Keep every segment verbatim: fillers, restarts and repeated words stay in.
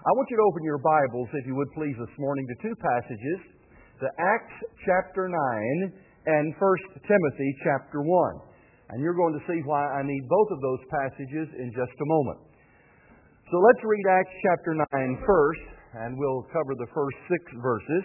I want you to open your Bibles, if you would please, this morning to two passages, to Acts chapter nine and First Timothy chapter one. And you're going to see why I need both of those passages in just a moment. So let's read Acts chapter nine first, and we'll cover the first six verses.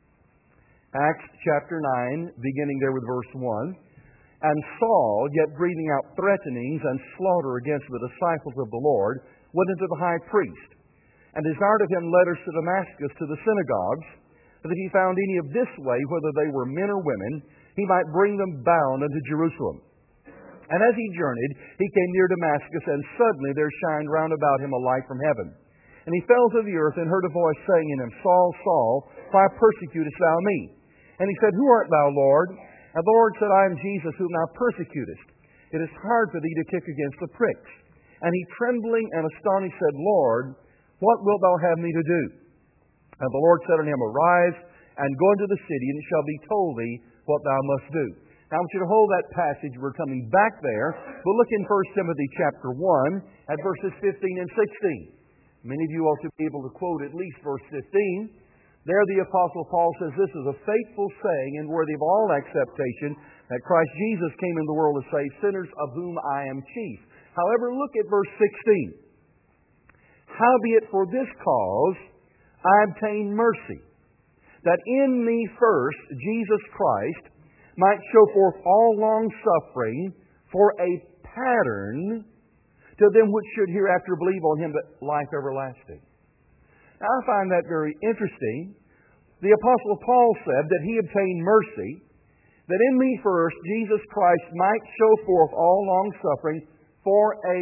Acts chapter nine, beginning there with verse one. And Saul, yet breathing out threatenings and slaughter against the disciples of the Lord, went unto the high priest, and desired of him letters to Damascus to the synagogues, that if he found any of this way, whether they were men or women, he might bring them bound unto Jerusalem. And as he journeyed, he came near Damascus, and suddenly there shined round about him a light from heaven. And he fell to the earth, and heard a voice saying in him, Saul, Saul, why persecutest thou me? And he said, Who art thou, Lord? And the Lord said, I am Jesus, whom thou persecutest. It is hard for thee to kick against the pricks. And he, trembling and astonished, said, Lord, what wilt thou have me to do? And the Lord said unto him, Arise, and go into the city, and it shall be told thee what thou must do. Now I want you to hold that passage. We're coming back there. But look in First Timothy chapter one at verses fifteen and sixteen. Many of you ought to be able to quote at least verse fifteen. There the Apostle Paul says, This is a faithful saying and worthy of all acceptation, that Christ Jesus came into the world to save sinners, of whom I am chief. However, look at verse sixteen. Howbeit for this cause I obtain mercy, that in me first Jesus Christ might show forth all long suffering for a pattern to them which should hereafter believe on him that life everlasting. Now, I find that very interesting. The Apostle Paul said that he obtained mercy, that in me first Jesus Christ might show forth all long suffering for a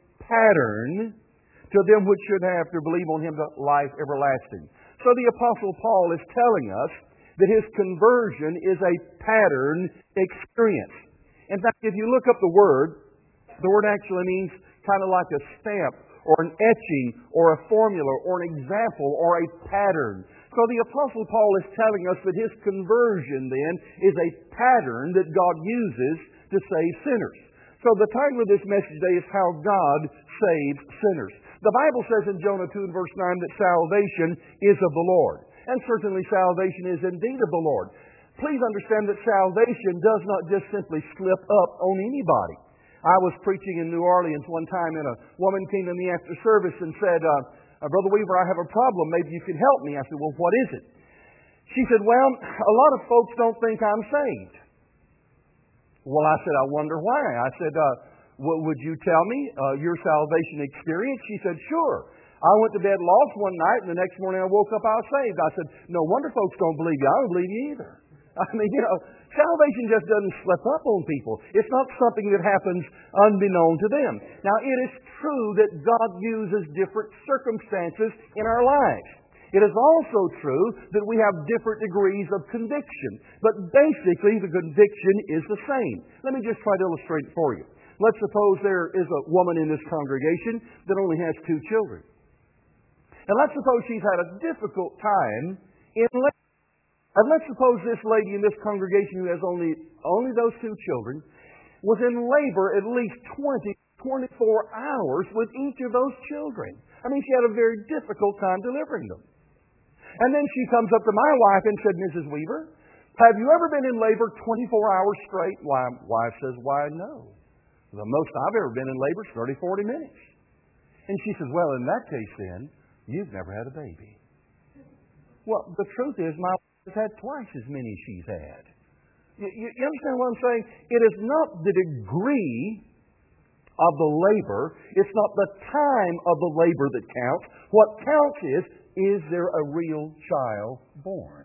pattern to them which should have to believe on him that life everlasting. So the Apostle Paul is telling us that his conversion is a pattern experience. In fact, if you look up the word, the word actually means kind of like a stamp or an etching or a formula or an example or a pattern. So the Apostle Paul is telling us that his conversion then is a pattern that God uses to save sinners. So the title of this message today is How God Saves Sinners. The Bible says in Jonah two and verse nine that salvation is of the Lord. And certainly salvation is indeed of the Lord. Please understand that salvation does not just simply slip up on anybody. I was preaching in New Orleans one time, and a woman came to me after service and said, uh, Brother Weaver, I have a problem. Maybe you can help me. I said, well, what is it? She said, well, a lot of folks don't think I'm saved. Well, I said, I wonder why. I said, uh, w- would you tell me uh, your salvation experience? She said, sure. I went to bed lost one night, and the next morning I woke up, I was saved. I said, no wonder folks don't believe you. I don't believe you either. I mean, you know, salvation just doesn't slip up on people. It's not something that happens unbeknown to them. Now, it is true that God uses different circumstances in our lives. It is also true that we have different degrees of conviction. But basically, the conviction is the same. Let me just try to illustrate it for you. Let's suppose there is a woman in this congregation that only has two children. And let's suppose she's had a difficult time in labor. And let's suppose this lady in this congregation who has only, only those two children was in labor at least twenty, twenty-four hours with each of those children. I mean, she had a very difficult time delivering them. And then she comes up to my wife and said, Missus Weaver, have you ever been in labor twenty-four hours straight? My wife says, why, no. The most I've ever been in labor is thirty, forty minutes. And she says, well, in that case then, you've never had a baby. Well, the truth is, my wife has had twice as many as she's had. You, you, you understand what I'm saying? It is not the degree of the labor. It's not the time of the labor that counts. What counts is, is there a real child born?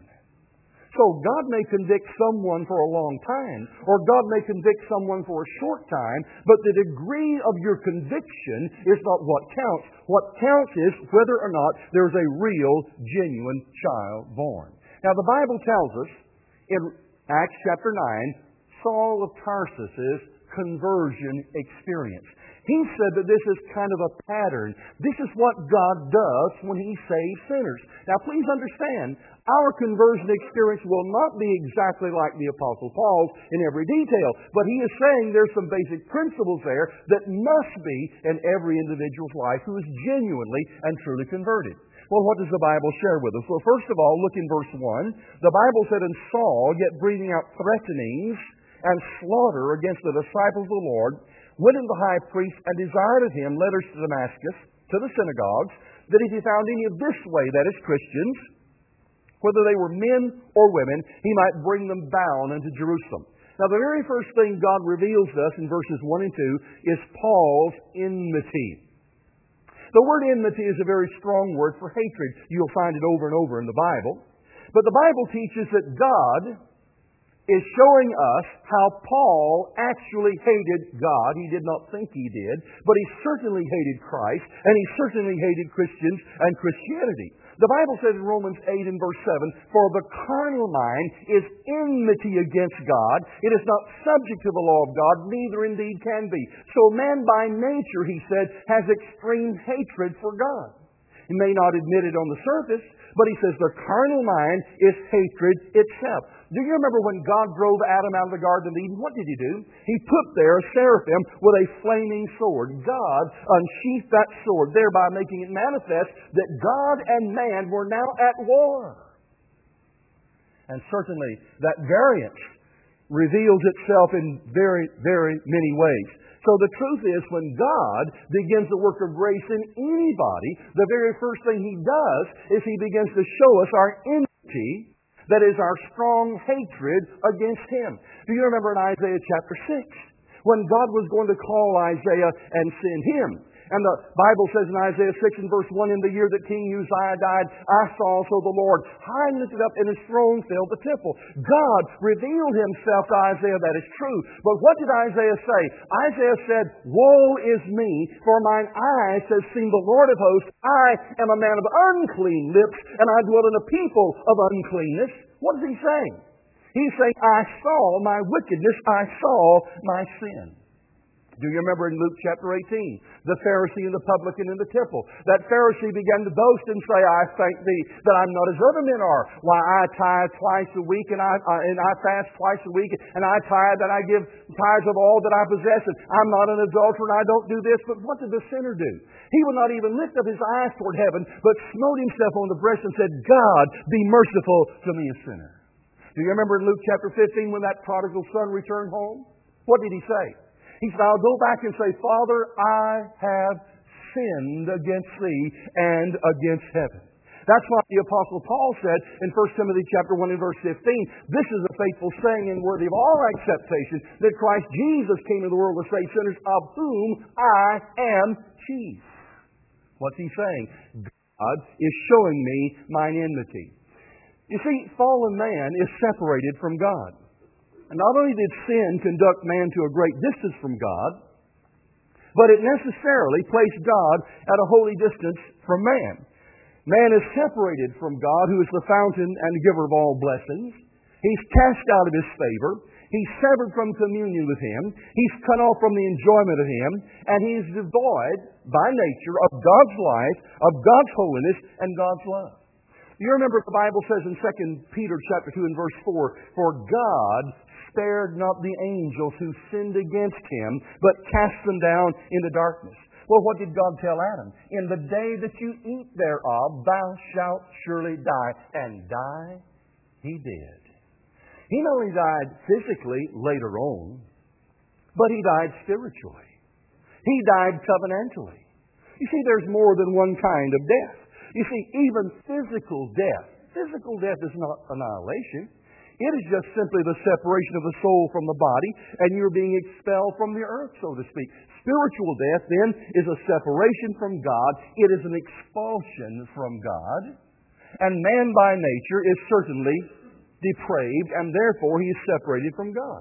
So God may convict someone for a long time, or God may convict someone for a short time, but the degree of your conviction is not what counts. What counts is whether or not there's a real, genuine child born. Now the Bible tells us in Acts chapter nine, Saul of Tarsus's conversion experience. He said that this is kind of a pattern. This is what God does when He saves sinners. Now please understand, our conversion experience will not be exactly like the Apostle Paul's in every detail. But he is saying there's some basic principles there that must be in every individual's life who is genuinely and truly converted. Well, what does the Bible share with us? Well, first of all, look in verse one. The Bible said, "And Saul, yet breathing out threatenings and slaughter against the disciples of the Lord, went unto the high priest and desired of him letters to Damascus, to the synagogues, that if he found any of this way, that is Christians, whether they were men or women, he might bring them bound unto Jerusalem." Now, the very first thing God reveals to us in verses one and two is Paul's enmity. The word enmity is a very strong word for hatred. You'll find it over and over in the Bible. But the Bible teaches that God is showing us how Paul actually hated God. He did not think he did, but he certainly hated Christ, and he certainly hated Christians and Christianity. The Bible says in Romans eight and verse seven, "For the carnal mind is enmity against God. It is not subject to the law of God, neither indeed can be." So man by nature, he said, has extreme hatred for God. He may not admit it on the surface, but he says the carnal mind is hatred itself. Do you remember when God drove Adam out of the Garden of Eden? What did He do? He put there a seraphim with a flaming sword. God unsheathed that sword, thereby making it manifest that God and man were now at war. And certainly that variance reveals itself in very, very many ways. So the truth is, when God begins the work of grace in anybody, the very first thing He does is He begins to show us our enmity, that is our strong hatred against Him. Do you remember in Isaiah chapter six, when God was going to call Isaiah and send him? And the Bible says in Isaiah six and verse one, "In the year that King Uzziah died, I saw also the Lord high and lifted up, and His throne filled the temple." God revealed Himself to Isaiah, that is true. But what did Isaiah say? Isaiah said, "Woe is me, for mine eyes have seen the Lord of hosts. I am a man of unclean lips, and I dwell in a people of uncleanness." What is he saying? He's saying, I saw my wickedness, I saw my sin. Do you remember in Luke chapter eighteen, the Pharisee and the publican in the temple? That Pharisee began to boast and say, "I thank thee that I'm not as other men are. Why, I tithe twice a week, and I, uh, and I fast twice a week, and I tithe, and I give tithes of all that I possess, and I'm not an adulterer, and I don't do this." But what did the sinner do? He would not even lift up his eyes toward heaven, but smote himself on the breast and said, "God, be merciful to me, a sinner." Do you remember in Luke chapter fifteen when that prodigal son returned home? What did he say? He said, "I'll go back and say, Father, I have sinned against Thee and against heaven." That's why the Apostle Paul said in First Timothy chapter one and verse fifteen, "This is a faithful saying and worthy of all acceptation, that Christ Jesus came into the world to save sinners, of whom I am chief." What's he saying? God is showing me mine enmity. You see, fallen man is separated from God. And not only did sin conduct man to a great distance from God, but it necessarily placed God at a holy distance from man. Man is separated from God, who is the fountain and giver of all blessings. He's cast out of His favor. He's severed from communion with Him. He's cut off from the enjoyment of Him. And he's devoid, by nature, of God's life, of God's holiness, and God's love. You remember the Bible says in Second Peter chapter two and verse four, "For God spared not the angels who sinned against Him, but cast them down into darkness." Well, what did God tell Adam? "In the day that you eat thereof, thou shalt surely die." And die he did. He not only died physically later on, but he died spiritually. He died covenantally. You see, there's more than one kind of death. You see, even physical death, physical death is not annihilation. It is just simply the separation of the soul from the body, and you're being expelled from the earth, so to speak. Spiritual death, then, is a separation from God. It is an expulsion from God. And man by nature is certainly depraved, and therefore he is separated from God.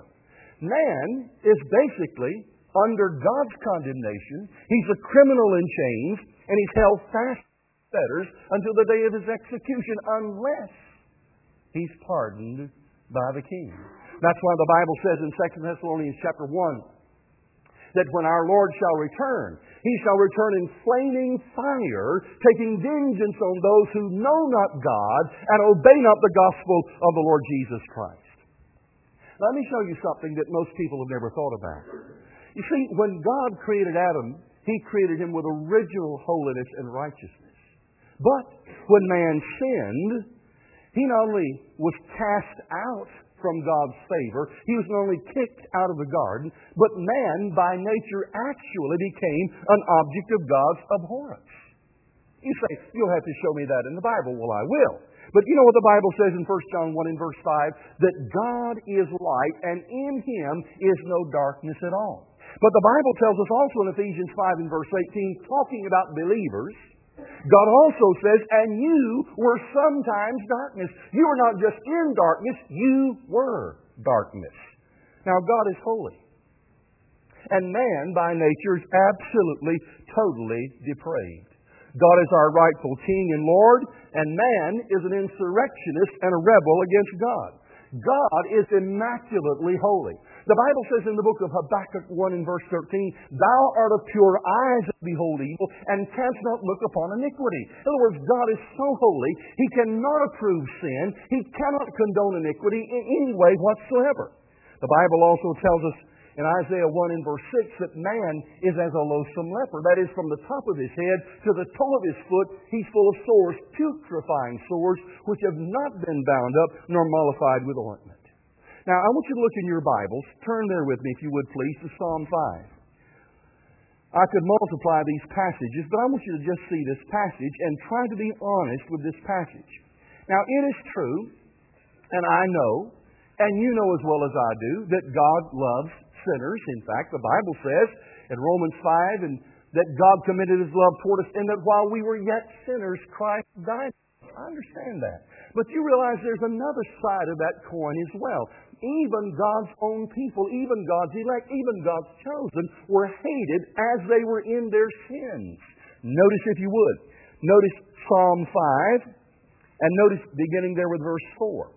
Man is basically under God's condemnation. He's a criminal in chains, and he's held fast in fetters until the day of his execution, unless he's pardoned by the King. That's why the Bible says in Second Thessalonians chapter one that when our Lord shall return, He shall return in flaming fire, taking vengeance on those who know not God and obey not the gospel of the Lord Jesus Christ. Let me show you something that most people have never thought about. You see, when God created Adam, He created him with original holiness and righteousness. But when man sinned, he not only was cast out from God's favor, he was not only kicked out of the garden, but man by nature actually became an object of God's abhorrence. You say, you'll have to show me that in the Bible. Well, I will. But you know what the Bible says in First John one and verse five? That God is light, and in Him is no darkness at all. But the Bible tells us also in Ephesians five and verse eighteen, talking about believers, God also says, and you were sometimes darkness. You were not just in darkness, you were darkness. Now, God is holy. And man, by nature, is absolutely, totally depraved. God is our rightful King and Lord, and man is an insurrectionist and a rebel against God. God is immaculately holy. The Bible says in the book of Habakkuk one and verse thirteen, Thou art of pure eyes that behold evil, and canst not look upon iniquity. In other words, God is so holy, He cannot approve sin. He cannot condone iniquity in any way whatsoever. The Bible also tells us in Isaiah one and verse six that man is as a loathsome leper. That is, from the top of his head to the toe of his foot, he's full of sores, putrefying sores, which have not been bound up nor mollified with ointment. Now, I want you to look in your Bibles. Turn there with me, if you would please, to Psalm five. I could multiply these passages, but I want you to just see this passage and try to be honest with this passage. Now, it is true, and I know, and you know as well as I do, that God loves sinners. In fact, the Bible says in Romans five and that God committed His love toward us, and that while we were yet sinners, Christ died. I understand that. But you realize there's another side of that coin as well. Even God's own people, even God's elect, even God's chosen, were hated as they were in their sins. Notice, if you would, notice Psalm five, and notice beginning there with verse four.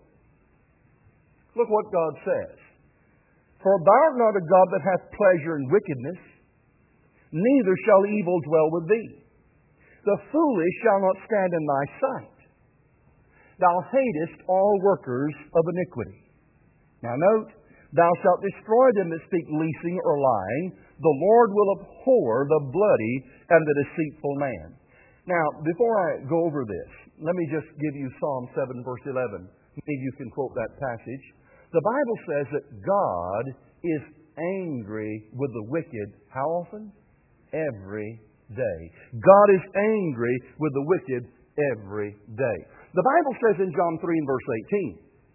Look what God says. For thou art not a God that hath pleasure in wickedness, neither shall evil dwell with thee. The foolish shall not stand in thy sight. Thou hatest all workers of iniquity. Now note, thou shalt destroy them that speak leasing or lying. The Lord will abhor the bloody and the deceitful man. Now, before I go over this, let me just give you Psalm seven, verse eleven. Maybe you can quote that passage. The Bible says that God is angry with the wicked. How often? Every day. God is angry with the wicked every day. The Bible says in John three and verse eighteen,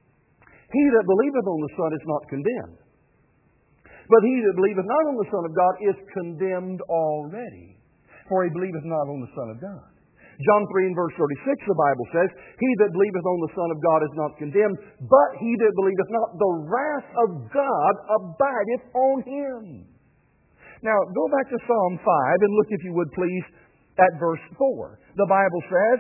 He that believeth on the Son is not condemned, but he that believeth not on the Son of God is condemned already, for he believeth not on the Son of God. John three and verse thirty-six, the Bible says, He that believeth on the Son of God is not condemned, but he that believeth not, the wrath of God abideth on him. Now, go back to Psalm five and look, if you would please, at verse four. The Bible says,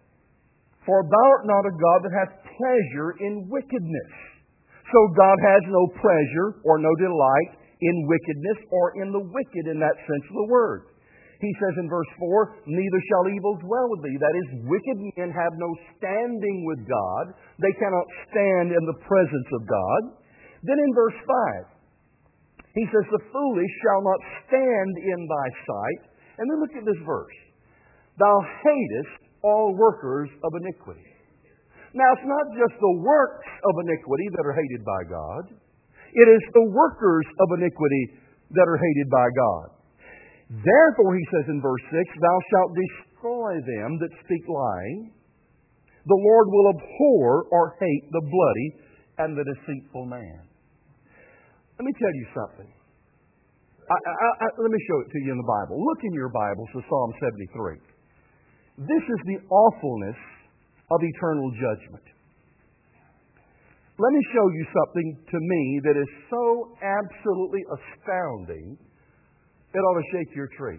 For thou art not a God that hath pleasure in wickedness. So God has no pleasure or no delight in wickedness or in the wicked in that sense of the word. He says in verse four, Neither shall evil dwell with thee. That is, wicked men have no standing with God. They cannot stand in the presence of God. Then in verse five, he says, The foolish shall not stand in thy sight. And then look at this verse. Thou hatest all workers of iniquity. Now, it's not just the works of iniquity that are hated by God. It is the workers of iniquity that are hated by God. Therefore, he says in verse six, Thou shalt destroy them that speak lying. The Lord will abhor or hate the bloody and the deceitful man. Let me tell you something. I, I, I, let me show it to you in the Bible. Look in your Bibles to Psalm seventy-three. This is the awfulness of eternal judgment. Let me show you something to me that is so absolutely astounding it ought to shake your tree.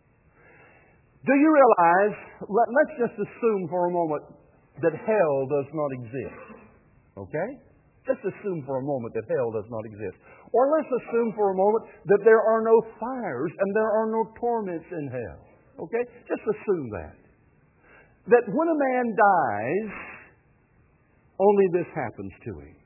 Do you realize, let, let's just assume for a moment that hell does not exist. Okay? Just assume for a moment that hell does not exist. Or let's assume for a moment that there are no fires and there are no torments in hell. Okay? Just assume that. That when a man dies, only this happens to him.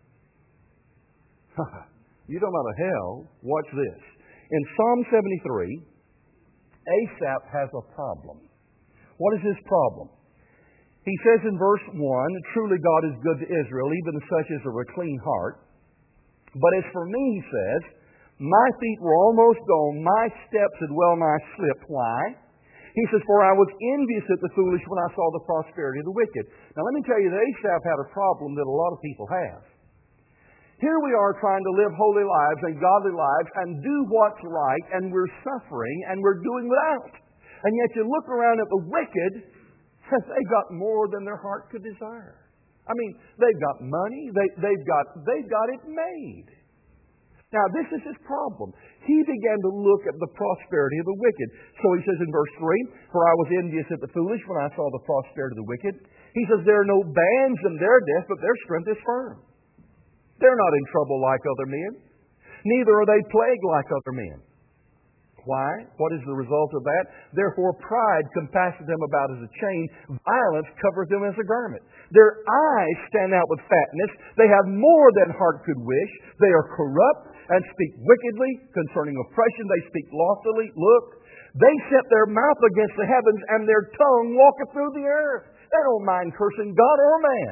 You don't know about hell? Watch this. In Psalm seventy-three, Asaph has a problem. What is his problem? He says in verse one, truly God is good to Israel, even to such as are a clean heart. But as for me, he says, my feet were almost gone, my steps had well nigh slipped. Why? He says, for I was envious at the foolish when I saw the prosperity of the wicked. Now let me tell you that Asaph had a problem that a lot of people have. Here we are trying to live holy lives and godly lives and do what's right, and we're suffering and we're doing without. And yet you look around at the wicked, and they've got more than their heart could desire. I mean, they've got money, they, they've got they've got it made. Now, this is his problem. He began to look at the prosperity of the wicked. So he says in verse three, for I was envious at the foolish when I saw the prosperity of the wicked. He says, there are no bands in their death, but their strength is firm. They're not in trouble like other men. Neither are they plagued like other men. Why? What is the result of that? Therefore pride compasseth them about as a chain. Violence covereth them as a garment. Their eyes stand out with fatness. They have more than heart could wish. They are corrupt and speak wickedly concerning oppression. They speak loftily. Look, they set their mouth against the heavens, and their tongue walketh through the earth. They don't mind cursing God or man.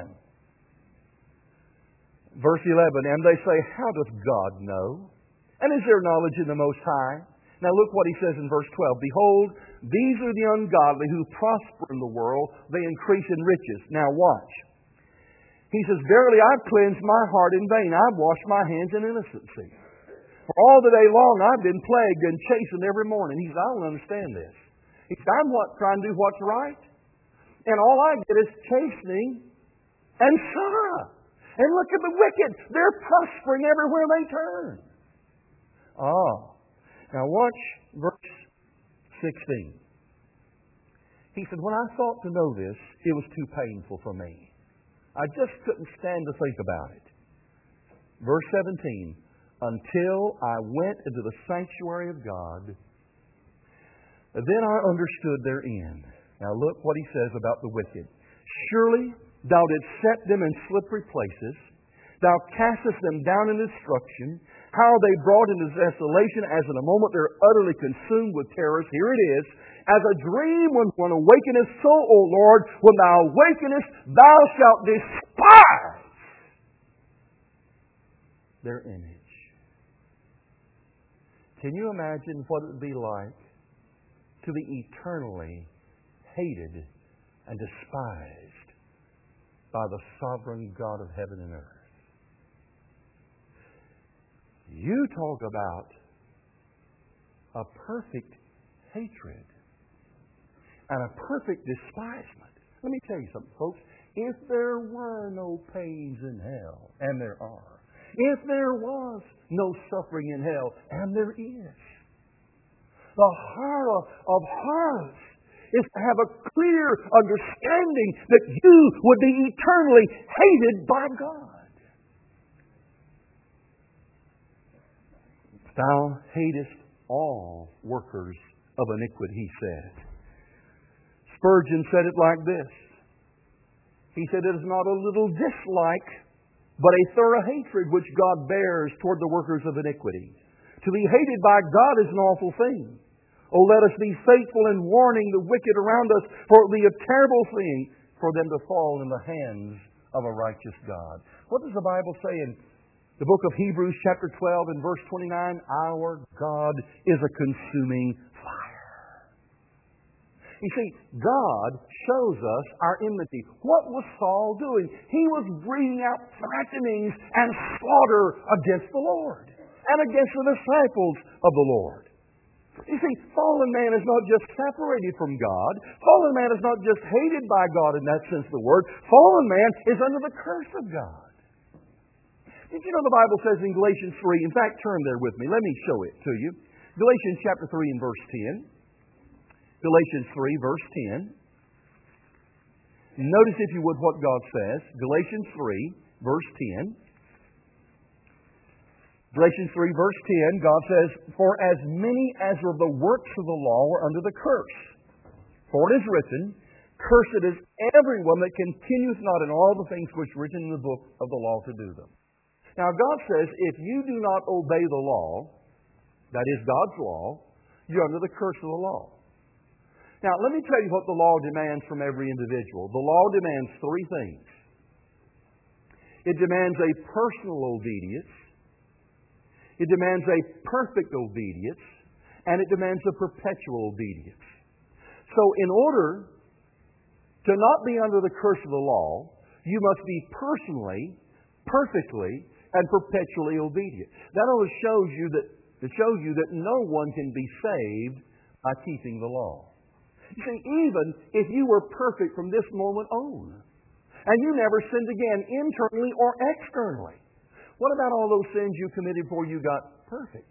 Verse eleven, and they say, how doth God know? And is there knowledge in the Most High? Now look what he says in verse twelve. Behold, these are the ungodly who prosper in the world. They increase in riches. Now watch. He says, verily I've cleansed my heart in vain. I've washed my hands in innocency. For all the day long I've been plagued and chastened every morning. He says, I don't understand this. He says, I'm what, trying to do what's right. And all I get is chastening and sorrow. And look at the wicked. They're prospering everywhere they turn. Oh. Now watch verse sixteen. He said, when I thought to know this, it was too painful for me. I just couldn't stand to think about it. Verse seventeen. Until I went into the sanctuary of God, then I understood their end. Now look what he says about the wicked. Surely thou didst set them in slippery places. Thou castest them down in destruction. How they brought into desolation, as in a moment they're utterly consumed with terrors. Here it is. As a dream when one awakeneth, so, O Lord, when thou awakenest, thou shalt despise their image. Can you imagine what it would be like to be eternally hated and despised by the sovereign God of heaven and earth? You talk about a perfect hatred and a perfect despisement. Let me tell you something, folks. If there were no pains in hell, and there are, if there was no suffering in hell, and there is, the horror of horrors is to have a clear understanding that you would be eternally hated by God. Thou hatest all workers of iniquity, he said. Spurgeon said it like this. He said, it is not a little dislike, but a thorough hatred which God bears toward the workers of iniquity. To be hated by God is an awful thing. Oh, let us be faithful in warning the wicked around us, for it will be a terrible thing for them to fall in the hands of a righteous God. What does the Bible say in the book of Hebrews chapter twelve and verse twenty-nine? Our God is a consuming fire. You see, God shows us our enmity. What was Saul doing? He was breathing out threatenings and slaughter against the Lord and against the disciples of the Lord. You see, fallen man is not just separated from God. Fallen man is not just hated by God in that sense of the word. Fallen man is under the curse of God. Did you know the Bible says in Galatians three, in fact, turn there with me. Let me show it to you. Galatians chapter three and verse ten. Galatians three, verse ten. Notice, if you would, what God says. Galatians three, verse ten. Galatians three, verse ten, God says, for as many as are the works of the law were under the curse. For it is written, cursed is everyone that continueth not in all the things which are written in the book of the law to do them. Now, God says, if you do not obey the law, that is God's law, you're under the curse of the law. Now, let me tell you what the law demands from every individual. The law demands three things. It demands a personal obedience. It demands a perfect obedience. And it demands a perpetual obedience. So in order to not be under the curse of the law, you must be personally, perfectly, and perpetually obedient. That only shows you that it shows you that no one can be saved by keeping the law. You see, even if you were perfect from this moment on, and you never sinned again, internally or externally, what about all those sins you committed before you got perfect?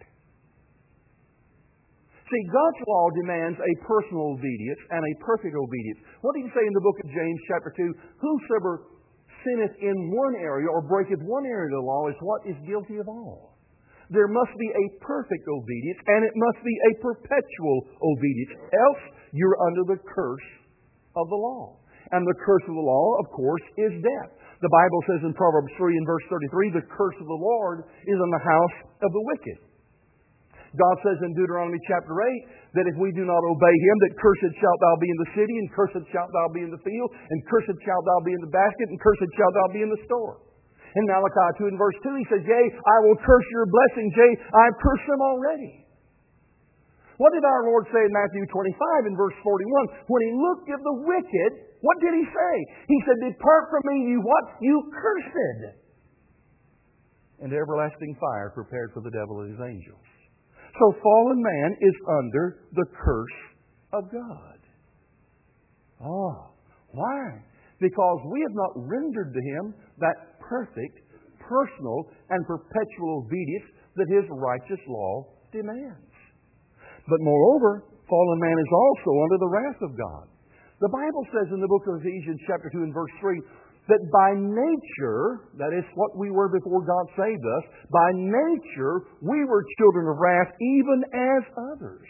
See, God's law demands a personal obedience and a perfect obedience. What did he say in the book of James, chapter two? Whosoever sinneth in one area or breaketh one area of the law is what? Is guilty of all. There must be a perfect obedience, and it must be a perpetual obedience. Else, you're under the curse of the law. And the curse of the law, of course, is death. The Bible says in Proverbs three and verse thirty-three, the curse of the Lord is on the house of the wicked. God says in Deuteronomy chapter eight that if we do not obey Him, that cursed shalt thou be in the city, and cursed shalt thou be in the field, and cursed shalt thou be in the basket, and cursed shalt thou be in the store. In Malachi two and verse two, He says, yea, I will curse your blessings, yea, I have cursed them already. What did our Lord say in Matthew twenty-five and verse forty-one? When He looked at the wicked, what did He say? He said, depart from me, you what? You cursed. And everlasting fire prepared for the devil and his angels. So fallen man is under the curse of God. Oh, why? Because we have not rendered to Him that perfect, personal, and perpetual obedience that His righteous law demands. But moreover, fallen man is also under the wrath of God. The Bible says in the book of Ephesians chapter two and verse three that by nature, that is what we were before God saved us, by nature we were children of wrath even as others.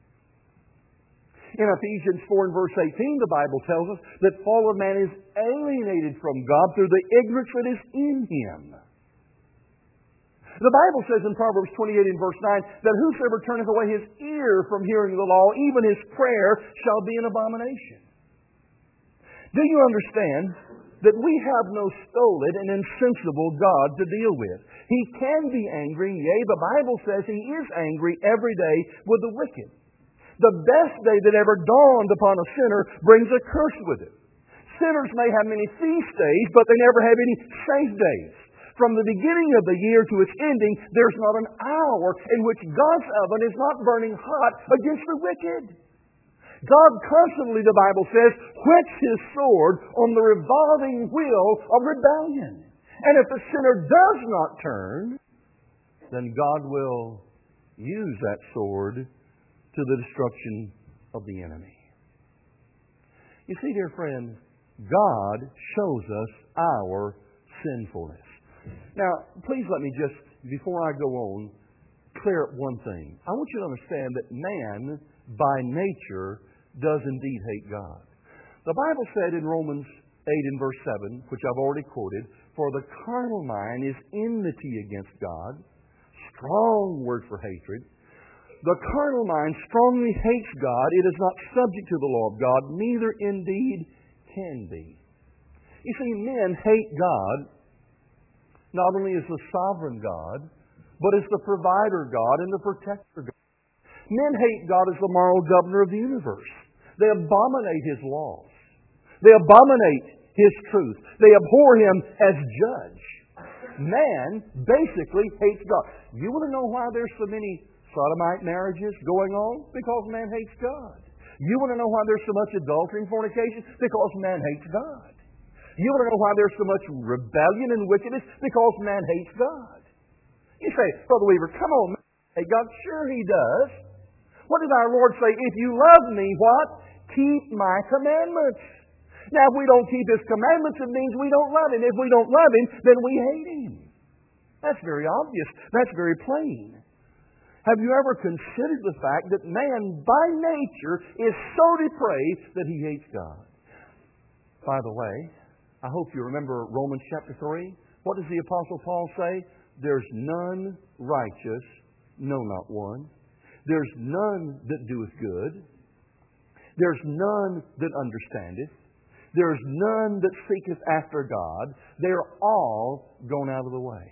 In Ephesians four and verse eighteen, the Bible tells us that fallen man is alienated from God through the ignorance that is in him. The Bible says in Proverbs twenty-eight and verse nine that whosoever turneth away his ear from hearing the law, even his prayer shall be an abomination. Do you understand that we have no stolid and insensible God to deal with? He can be angry, yea, the Bible says He is angry every day with the wicked. The best day that ever dawned upon a sinner brings a curse with it. Sinners may have many feast days, but they never have any safe days. From the beginning of the year to its ending, there's not an hour in which God's oven is not burning hot against the wicked. God constantly, the Bible says, whets His sword on the revolving wheel of rebellion. And if the sinner does not turn, then God will use that sword to the destruction of the enemy. You see, dear friend, God shows us our sinfulness. Now, please let me just, before I go on, clear up one thing. I want you to understand that man, by nature, does indeed hate God. The Bible said in Romans eight and verse seven, which I've already quoted, for the carnal mind is enmity against God. Strong word for hatred. The carnal mind strongly hates God. It is not subject to the law of God, neither indeed can be. You see, men hate God not only as the sovereign God, but as the provider God and the protector God. Men hate God as the moral governor of the universe. They abominate His laws. They abominate His truth. They abhor Him as judge. Man basically hates God. You want to know why there's so many sodomite marriages going on? Because man hates God. You want to know why there's so much adultery and fornication? Because man hates God. You want to know why there's so much rebellion and wickedness? Because man hates God. You say, Brother Weaver, come on, man, hate God. Sure He does. What did our Lord say? If you love me, what? Keep my commandments. Now, if we don't keep His commandments, it means we don't love Him. If we don't love Him, then we hate Him. That's very obvious. That's very plain. Have you ever considered the fact that man, by nature, is so depraved that he hates God? By the way, I hope you remember Romans chapter three. What does the Apostle Paul say? There's none righteous, no, not one. There's none that doeth good. There's none that understandeth. There's none that seeketh after God. They're all gone out of the way.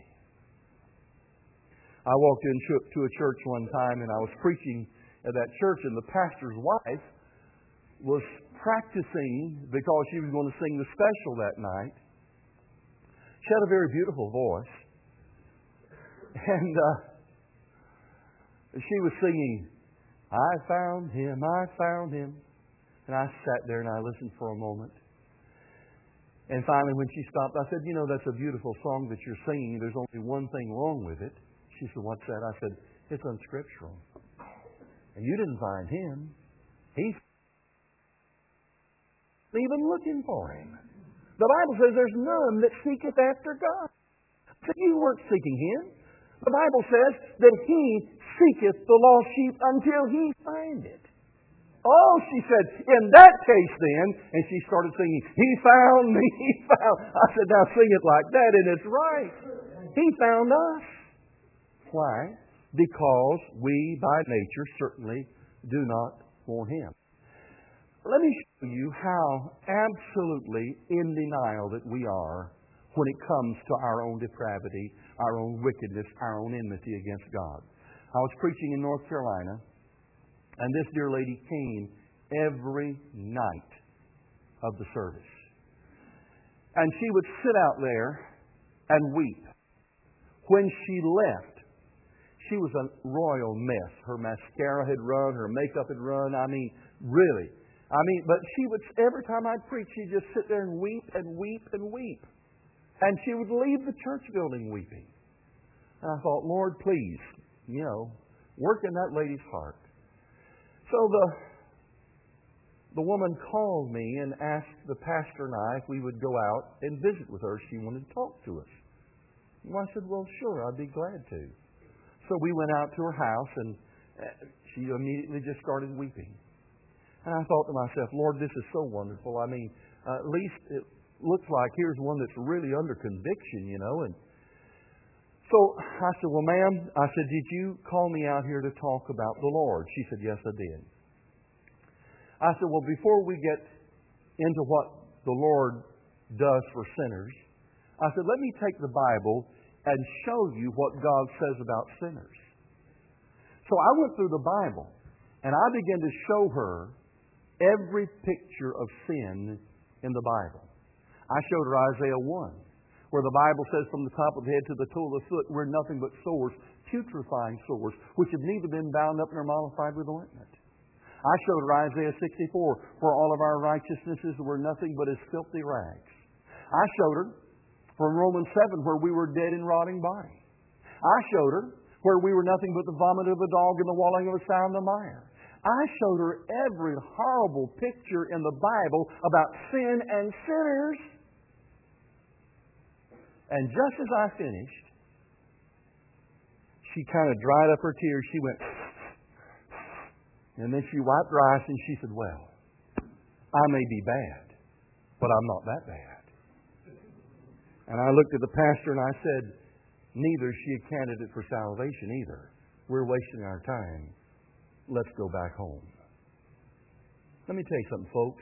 I walked into a church one time and I was preaching at that church, and the pastor's wife was practicing because she was going to sing the special that night. She had a very beautiful voice. And uh, she was singing, I found Him, I found Him. And I sat there and I listened for a moment. And finally when she stopped, I said, you know, that's a beautiful song that you're singing. There's only one thing wrong with it. She said, what's that? I said, it's unscriptural. And you didn't find Him. He's even looking for Him. The Bible says there's none that seeketh after God. So you weren't seeking Him. The Bible says that He seeketh the lost sheep until He find it. Oh, she said, in that case then, and she started singing, He found me, He found. I said, now sing it like that, and it's right. He found us. Why? Because we, by nature, certainly do not want Him. Let me show you how absolutely in denial that we are when it comes to our own depravity, our own wickedness, our own enmity against God. I was preaching in North Carolina, and this dear lady came every night of the service. And she would sit out there and weep. When she left, she was a royal mess. Her mascara had run, her makeup had run. I mean, really. I mean, but she would, every time I'd preach, she'd just sit there and weep and weep and weep. And she would leave the church building weeping. And I thought, Lord, please, you know, work in that lady's heart. So the the woman called me and asked the pastor and I if we would go out and visit with her. She wanted to talk to us. And I said, well, sure, I'd be glad to. So we went out to her house, and she immediately just started weeping. And I thought to myself, Lord, this is so wonderful. I mean, uh, at least it looks like here's one that's really under conviction, you know. And so I said, well, ma'am, I said, did you call me out here to talk about the Lord? She said, yes, I did. I said, well, before we get into what the Lord does for sinners, I said, let me take the Bible and show you what God says about sinners. So I went through the Bible, and I began to show her every picture of sin in the Bible. I showed her Isaiah one, where the Bible says from the top of the head to the toe of the foot, we're nothing but sores, putrefying sores, which have neither been bound up nor mollified with ointment. I showed her Isaiah sixty-four, for all of our righteousnesses were nothing but as filthy rags. I showed her from Romans seven, where we were dead in rotting body. I showed her where we were nothing but the vomit of a dog and the walling of a sow in the mire. I showed her every horrible picture in the Bible about sin and sinners. And just as I finished, she kind of dried up her tears. She went, and then she wiped her eyes and she said, well, I may be bad, but I'm not that bad. And I looked at the pastor and I said, neither is she a candidate for salvation either. We're wasting our time. Let's go back home. Let me tell you something, folks.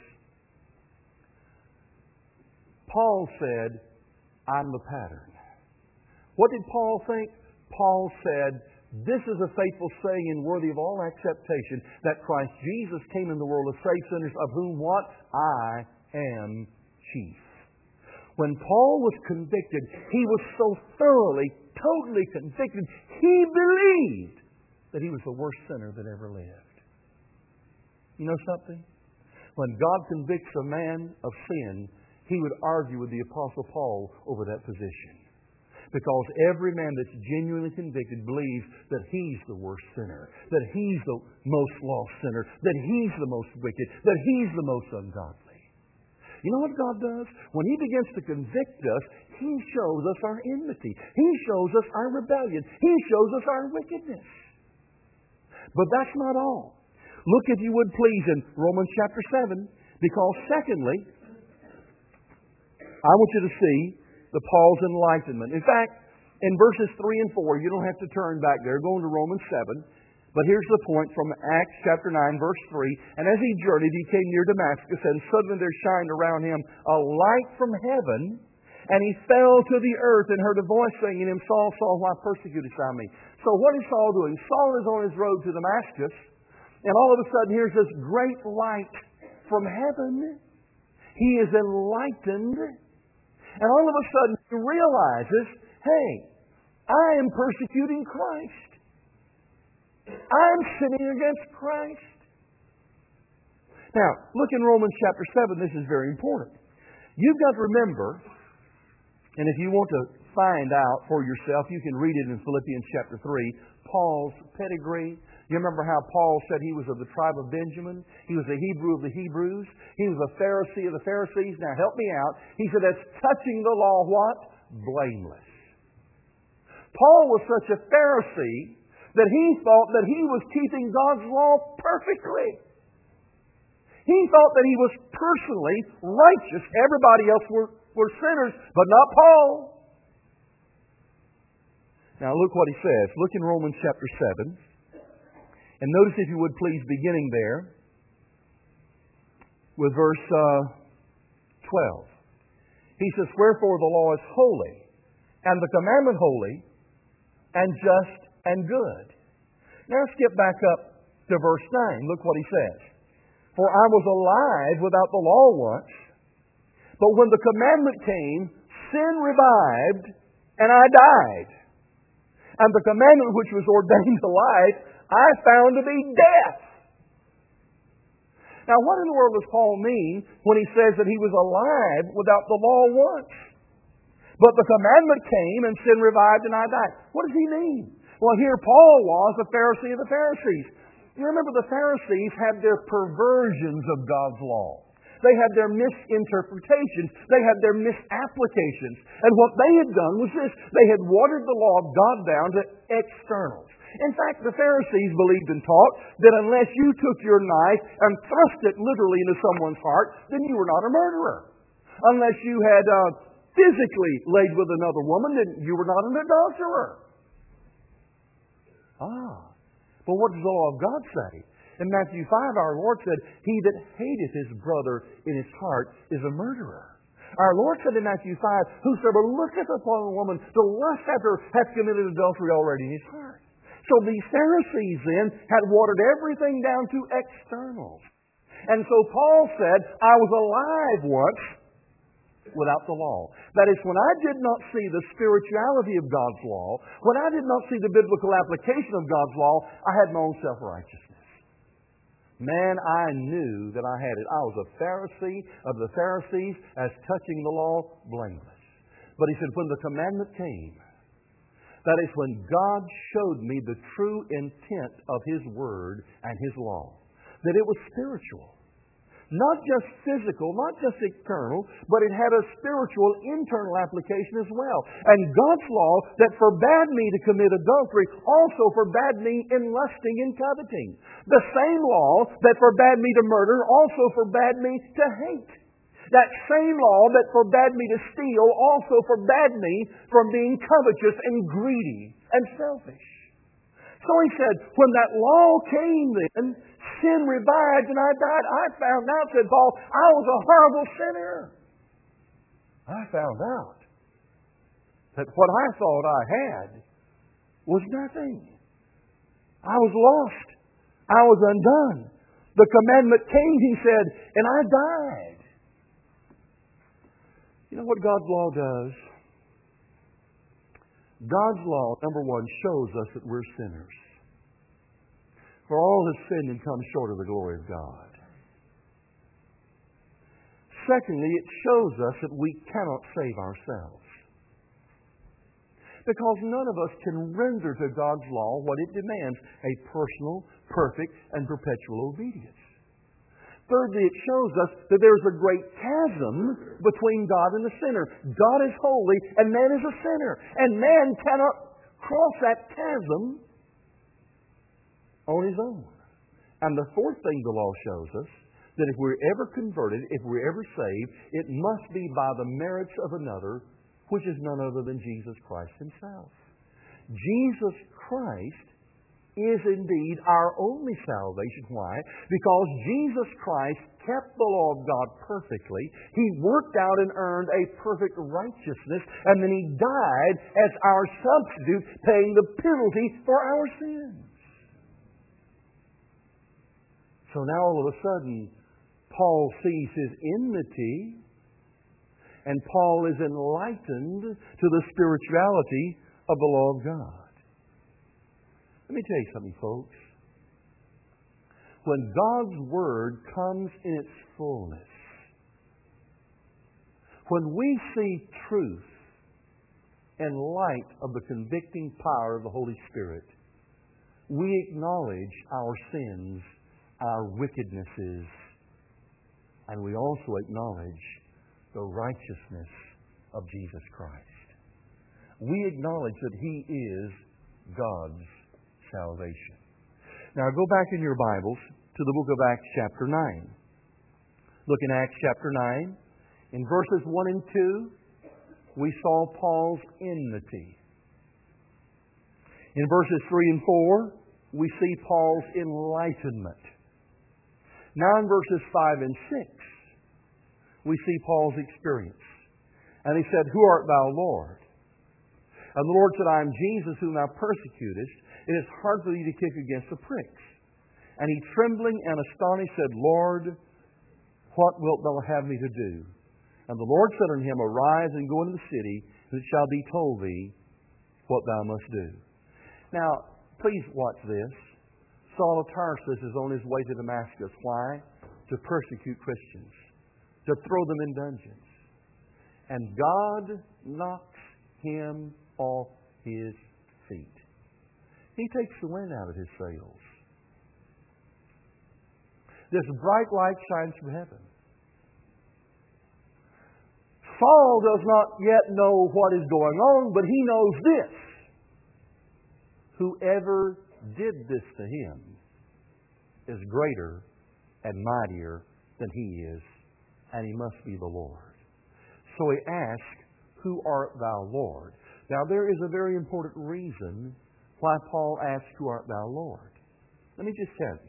Paul said, I'm the pattern. What did Paul think? Paul said, this is a faithful saying and worthy of all acceptation, that Christ Jesus came in the world to save sinners, of whom what? I am chief. When Paul was convicted, he was so thoroughly, totally convicted, he believed that he was the worst sinner that ever lived. You know something? When God convicts a man of sin, he would argue with the Apostle Paul over that position. Because every man that's genuinely convicted believes that he's the worst sinner, that he's the most lost sinner, that he's the most wicked, that he's the most ungodly. You know what God does? When He begins to convict us, He shows us our enmity. He shows us our rebellion. He shows us our wickedness. But that's not all. Look, if you would please, in Romans chapter seven, because secondly, I want you to see the Paul's enlightenment. In fact, in verses three and four, you don't have to turn back there. Go into Romans seven. But here's the point from Acts chapter nine, verse three. And as he journeyed, he came near Damascus, and suddenly there shined around him a light from heaven. And he fell to the earth and heard a voice saying in him, Saul, Saul, why persecutest thou me? So what is Saul doing? Saul is on his road to Damascus, and all of a sudden here's this great light from heaven. He is enlightened, and all of a sudden he realizes, hey, I am persecuting Christ. I'm sinning against Christ. Now, look in Romans chapter seven. This is very important. You've got to remember, and if you want to find out for yourself, you can read it in Philippians chapter three, Paul's pedigree. You remember how Paul said he was of the tribe of Benjamin? He was a Hebrew of the Hebrews. He was a Pharisee of the Pharisees. Now help me out. He said that's touching the law what? Blameless. Paul was such a Pharisee that he thought that he was keeping God's law perfectly. He thought that he was personally righteous. Everybody else were, were sinners, but not Paul. Now look what he says. Look in Romans chapter seven. And notice, if you would please, beginning there with verse uh, twelve. He says, Wherefore the law is holy, and the commandment holy, and just and good. Now skip back up to verse nine. Look what he says. For I was alive without the law once, but when the commandment came, sin revived, and I died. And the commandment which was ordained to life, I found to be death. Now what in the world does Paul mean when he says that he was alive without the law once? But the commandment came and sin revived and I died. What does he mean? Well, here Paul was a Pharisee of the Pharisees. You remember the Pharisees had their perversions of God's law. They had their misinterpretations. They had their misapplications. And what they had done was this. They had watered the law of God down to externals. In fact, the Pharisees believed and taught that unless you took your knife and thrust it literally into someone's heart, then you were not a murderer. Unless you had uh, physically laid with another woman, then you were not an adulterer. Ah. But what does the law of God say? In Matthew five, our Lord said, He that hateth his brother in his heart is a murderer. Our Lord said in Matthew five, Whosoever looketh upon a woman to lust after her hath committed adultery already in his heart. So these Pharisees then had watered everything down to externals. And so Paul said, I was alive once without the law. That is, when I did not see the spirituality of God's law, when I did not see the biblical application of God's law, I had my own self-righteousness. Man, I knew that I had it. I was a Pharisee of the Pharisees, as touching the law, blameless. But he said, when the commandment came, that is when God showed me the true intent of His Word and His law. That it was spiritual. Not just physical, not just external, but it had a spiritual internal application as well. And God's law that forbade me to commit adultery also forbade me in lusting and coveting. The same law that forbade me to murder also forbade me to hate. That same law that forbade me to steal also forbade me from being covetous and greedy and selfish. So he said, when that law came then, sin revived and I died. I found out, said Paul, I was a horrible sinner. I found out that what I thought I had was nothing. I was lost. I was undone. The commandment came, he said, and I died. You know what God's law does? God's law, number one, shows us that we're sinners. For all have sinned and come short of the glory of God. Secondly, it shows us that we cannot save ourselves. Because none of us can render to God's law what it demands, a personal, perfect, and perpetual obedience. Thirdly, it shows us that there's a great chasm between God and the sinner. God is holy and man is a sinner. And man cannot cross that chasm on his own. And the fourth thing the law shows us, that if we're ever converted, if we're ever saved, it must be by the merits of another, which is none other than Jesus Christ Himself. Jesus Christ is indeed our only salvation. Why? Because Jesus Christ kept the law of God perfectly. He worked out and earned a perfect righteousness, and then He died as our substitute, paying the penalty for our sins. So now all of a sudden, Paul sees his enmity, and Paul is enlightened to the spirituality of the law of God. Let me tell you something, folks. When God's Word comes in its fullness, when we see truth in light of the convicting power of the Holy Spirit, we acknowledge our sins, our wickednesses, and we also acknowledge the righteousness of Jesus Christ. We acknowledge that He is God's salvation. Now go back in your Bibles to the book of Acts chapter nine. Look in Acts chapter nine. In verses one and two, we saw Paul's enmity. In verses three and four, we see Paul's enlightenment. Now in verses five and six, we see Paul's experience. And he said, "Who art thou, Lord?" And the Lord said, "I am Jesus whom thou persecutest. It is hard for thee to kick against the pricks." And he, trembling and astonished, said, "Lord, what wilt thou have me to do?" And the Lord said unto him, "Arise and go into the city, and it shall be told thee what thou must do." Now, please watch this. Saul of Tarsus is on his way to Damascus. Why? To persecute Christians, to throw them in dungeons. And God knocks him off his feet. He takes the wind out of his sails. This bright light shines from heaven. Saul does not yet know what is going on, but he knows this: whoever did this to him is greater and mightier than he is, and he must be the Lord. So he asks, "Who art thou, Lord?" Now there is a very important reason why Paul asks, "Who art thou, Lord?" Let me just tell you.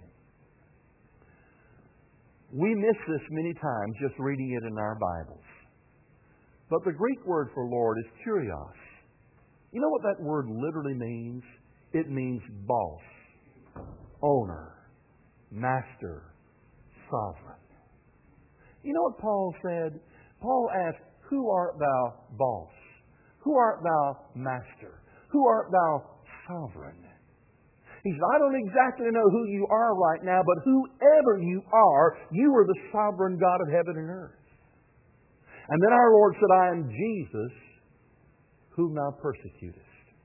We miss this many times just reading it in our Bibles. But the Greek word for Lord is kurios. You know what that word literally means? It means boss, owner, master, sovereign. You know what Paul said? Paul asked, "Who art thou, boss? Who art thou, master? Who art thou, sovereign?" He said, "I don't exactly know who you are right now, but whoever you are, you are the sovereign God of heaven and earth." And then our Lord said, "I am Jesus whom thou persecutest."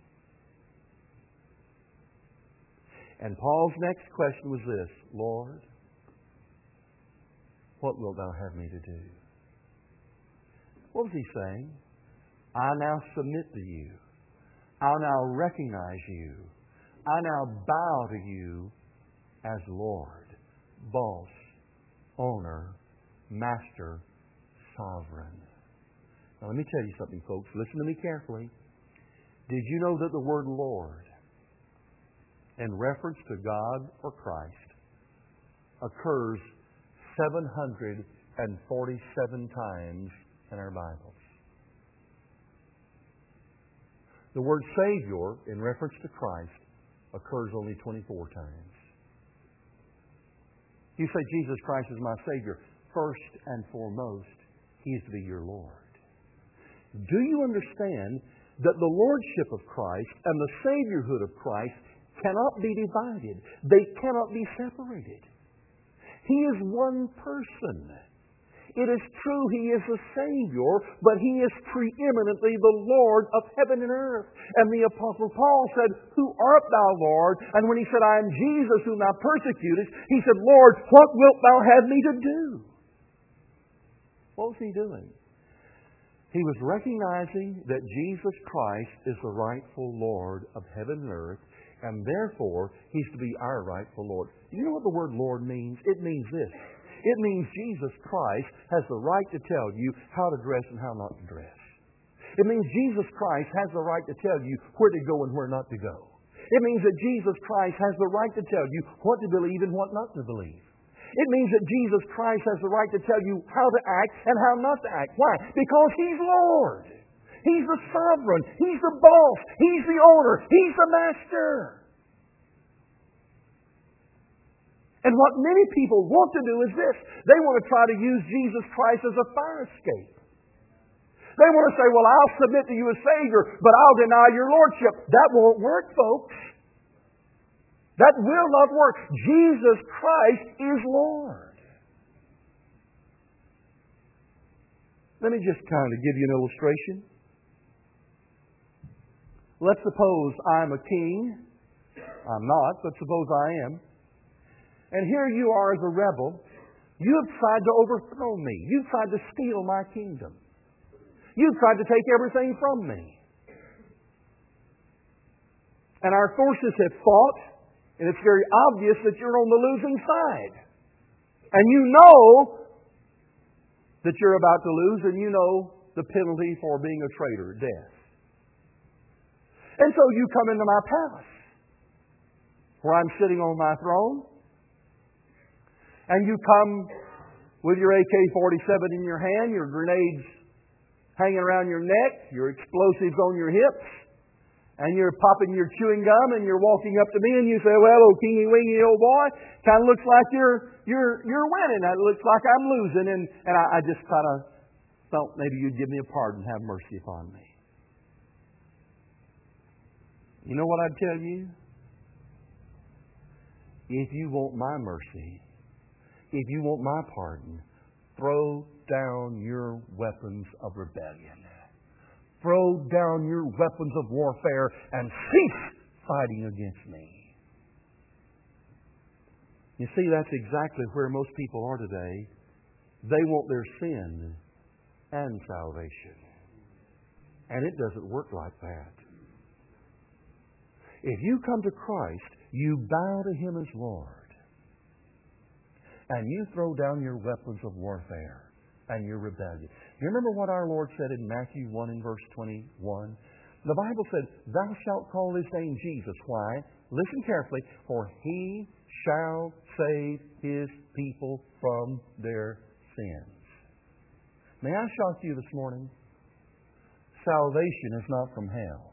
And Paul's next question was this: "Lord, what wilt thou have me to do?" What was he saying? I now submit to you. I now recognize you. I now bow to you as Lord, boss, owner, master, sovereign. Now let me tell you something, folks. Listen to me carefully. Did you know that the word Lord, in reference to God or Christ, occurs seven hundred forty-seven times in our Bibles? The word Savior, in reference to Christ, occurs only twenty-four times. You say, "Jesus Christ is my Savior." First and foremost, He is to be your Lord. Do you understand that the Lordship of Christ and the Saviorhood of Christ cannot be divided? They cannot be separated. He is one person. It is true He is the Savior, but He is preeminently the Lord of heaven and earth. And the Apostle Paul said, "Who art thou, Lord?" And when he said, "I am Jesus whom thou persecutest," he said, "Lord, what wilt thou have me to do?" What was he doing? He was recognizing that Jesus Christ is the rightful Lord of heaven and earth, and therefore He's to be our rightful Lord. You know what the word Lord means? It means this. It means Jesus Christ has the right to tell you how to dress and how not to dress. It means Jesus Christ has the right to tell you where to go and where not to go. It means that Jesus Christ has the right to tell you what to believe and what not to believe. It means that Jesus Christ has the right to tell you how to act and how not to act. Why? Because He's Lord. He's the sovereign. He's the boss. He's the owner. He's the master. And what many people want to do is this. They want to try to use Jesus Christ as a fire escape. They want to say, well, I'll submit to you as Savior, but I'll deny your Lordship. That won't work, folks. That will not work. Jesus Christ is Lord. Let me just kind of give you an illustration. Let's suppose I'm a king. I'm not, but suppose I am. And here you are as a rebel. You have tried to overthrow me. You've tried to steal my kingdom. You've tried to take everything from me. And our forces have fought, and it's very obvious that you're on the losing side. And you know that you're about to lose, and you know the penalty for being a traitor, death. And so you come into my palace, where I'm sitting on my throne, and you come with your A K forty-seven in your hand, your grenades hanging around your neck, your explosives on your hips, and you're popping your chewing gum, and you're walking up to me, and you say, well, oh, kingy wingy old boy, kind of looks like you're you're you're winning. It looks like I'm losing, and, and I, I just kind of felt maybe you'd give me a pardon, have mercy upon me. You know what I'd tell you? If you want my mercy, if you want my pardon, throw down your weapons of rebellion. Throw down your weapons of warfare and cease fighting against me. You see, that's exactly where most people are today. They want their sin and salvation. And it doesn't work like that. If you come to Christ, you bow to Him as Lord. And you throw down your weapons of warfare and your rebellion. You remember what our Lord said in Matthew one and verse twenty-one? The Bible said, thou shalt call His name Jesus. Why? Listen carefully. For He shall save His people from their sins. May I shock you this morning? Salvation is not from hell.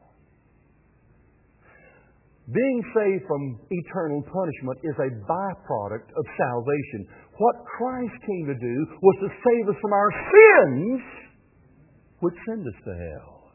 Being saved from eternal punishment is a byproduct of salvation. What Christ came to do was to save us from our sins, which send us to hell.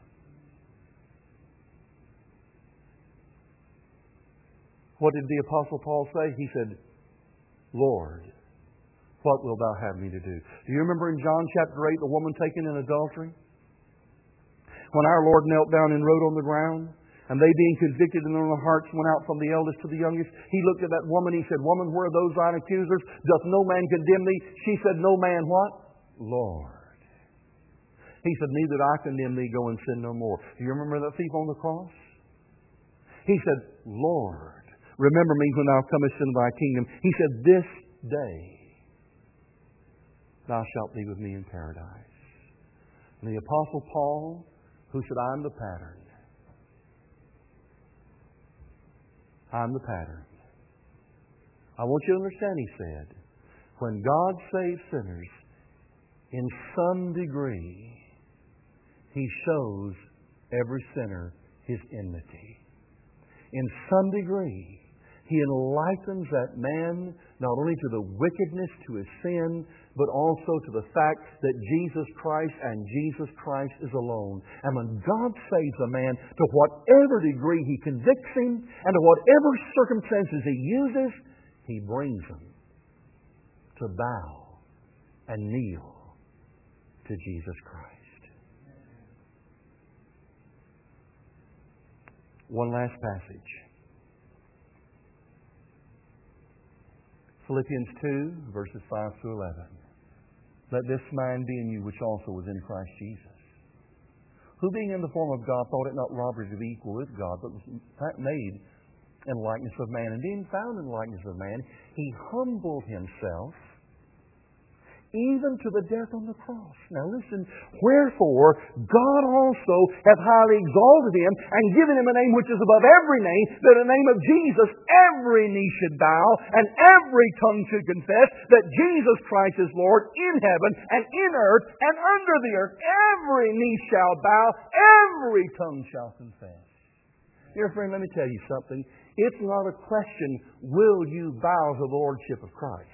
What did the Apostle Paul say? He said, Lord, what wilt thou have me to do? Do you remember in John chapter eight, the woman taken in adultery? When our Lord knelt down and wrote on the ground, and they being convicted in their own hearts went out from the eldest to the youngest. He looked at that woman. He said, woman, where are those thine accusers? Doth no man condemn thee? She said, no man what? Lord. He said, neither do I condemn thee. Go and sin no more. Do you remember that thief on the cross? He said, Lord, remember me when thou comest into thy kingdom. He said, this day thou shalt be with me in paradise. And the Apostle Paul, who said, I'm the pattern. I'm the pattern. I want you to understand, he said, when God saves sinners, in some degree, He shows every sinner His enmity. In some degree, He enlightens that man not only to the wickedness, to his sin, but also to the fact that Jesus Christ and Jesus Christ is alone. And when God saves a man, to whatever degree He convicts him, and to whatever circumstances He uses, He brings him to bow and kneel to Jesus Christ. One last passage. Philippians two, verses five through eleven. Let this mind be in you which also was in Christ Jesus, who being in the form of God thought it not robbery to be equal with God, but was made in likeness of man. And being found in the likeness of man, He humbled Himself, even to the death on the cross. Now listen, wherefore God also hath highly exalted him, and given him a name which is above every name, that in the name of Jesus every knee should bow, and every tongue should confess that Jesus Christ is Lord, in heaven and in earth and under the earth. Every knee shall bow, every tongue shall confess. Dear friend, let me tell you something. It's not a question, will you bow to the Lordship of Christ?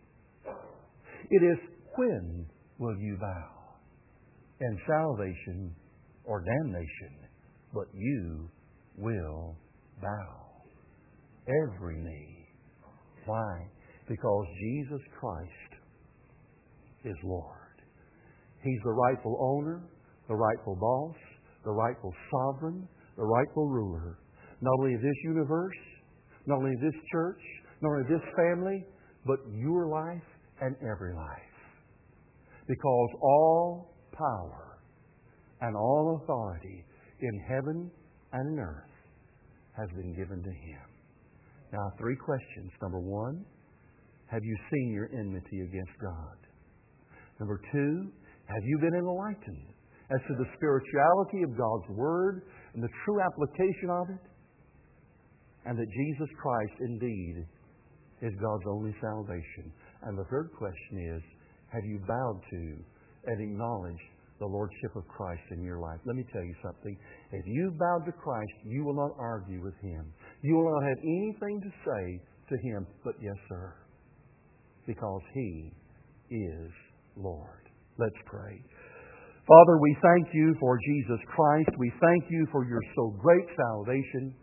It is, when will you bow? In salvation or damnation, but you will bow. Every knee. Why? Because Jesus Christ is Lord. He's the rightful owner, the rightful boss, the rightful sovereign, the rightful ruler, not only of this universe, not only of this church, not only of this family, but your life and every life. Because all power and all authority in heaven and in earth has been given to Him. Now, three questions. Number one, have you seen your enmity against God? Number two, have you been enlightened as to the spirituality of God's Word and the true application of it? And that Jesus Christ indeed is God's only salvation. And the third question is, have you bowed to and acknowledged the Lordship of Christ in your life? Let me tell you something. If you've bowed to Christ, you will not argue with Him. You will not have anything to say to Him but yes, sir. Because He is Lord. Let's pray. Father, we thank You for Jesus Christ. We thank You for Your so great salvation.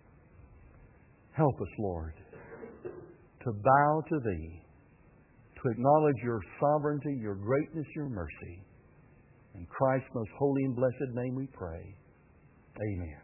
Help us, Lord, to bow to Thee, to acknowledge Your sovereignty, Your greatness, Your mercy. In Christ's most holy and blessed name we pray. Amen.